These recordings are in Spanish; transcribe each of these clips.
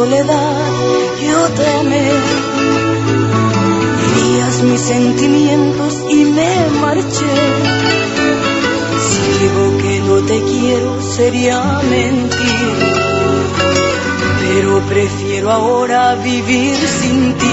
soledad yo te amé. Herías mis sentimientos y me marché. Si digo que no te quiero sería mentir, pero prefiero ahora vivir sin ti.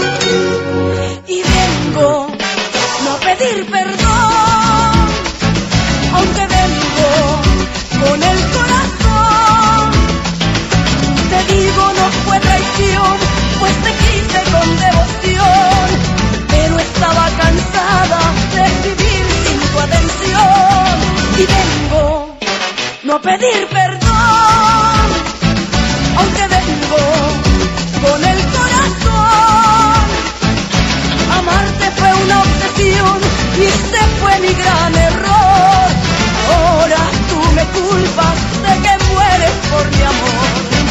Y vengo no a pedir perdón, aunque vengo con el corazón. Te digo no fue traición, pues te quise con devoción, pero estaba cansada de vivir sin tu atención. Y vengo no a pedir perdón, aunque vengo con el corazón. Amarte fue una obsesión y ese fue mi gran error. Ahora tú me culpas de que mueres por mi amor.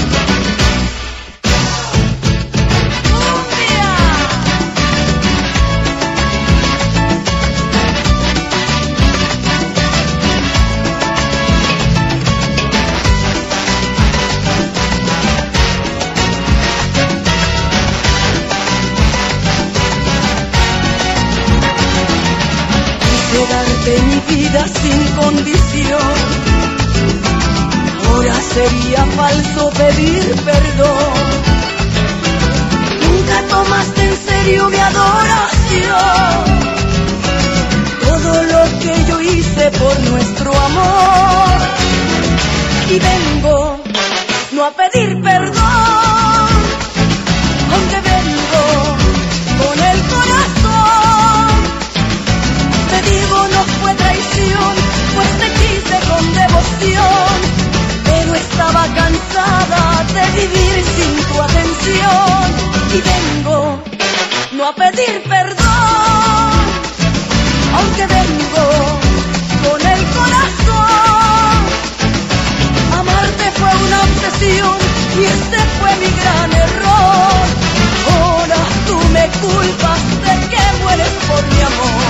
Darte mi vida sin condición, ahora sería falso pedir perdón. Nunca tomaste en serio mi adoración, todo lo que yo hice por nuestro amor. Y vengo no a pedir perdón, aunque vengo con el corazón. Te digo no fue traición, pues te quise con devoción, pero estaba cansada de vivir sin tu atención. Y vengo no a pedir perdón, aunque vengo con el corazón. Amarte fue una obsesión y este fue mi gran error. Ahora tú me culpas de que mueres por mi amor.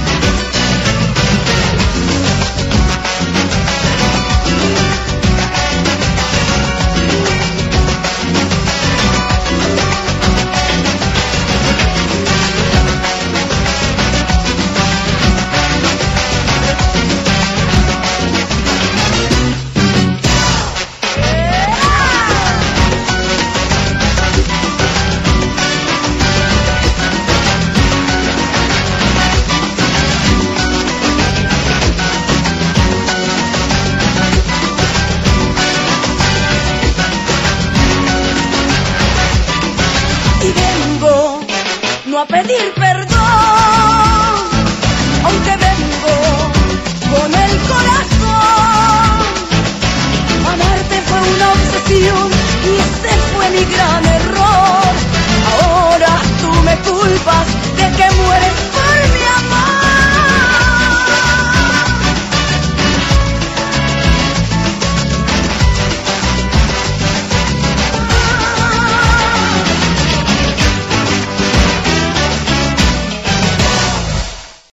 A pedir perdón, aunque vengo con el corazón. Amarte fue una obsesión y este fue mi gran error.